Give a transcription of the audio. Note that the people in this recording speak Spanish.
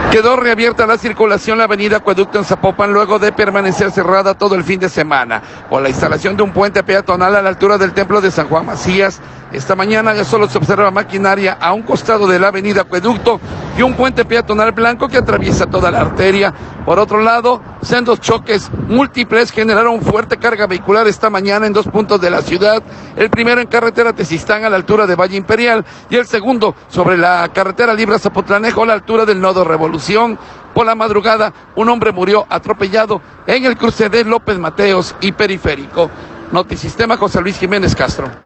Quedó reabierta la circulación en la avenida Acueducto en Zapopan luego de permanecer cerrada todo el fin de semana. Por la instalación de un puente peatonal a la altura del templo de San Juan Macías, esta mañana ya solo se observa maquinaria a un costado de la avenida Acueducto y un puente peatonal blanco que atraviesa toda la arteria. Por otro lado, sendos choques múltiples generaron fuerte carga vehicular esta mañana en dos puntos de la ciudad. El primero en carretera Tezistán a la altura de Valle Imperial y el segundo sobre la carretera Libra-Zapotlanejo a la altura del Nodo Revolución. Por la madrugada, un hombre murió atropellado en el cruce de López Mateos y Periférico. Notisistema, José Luis Jiménez Castro.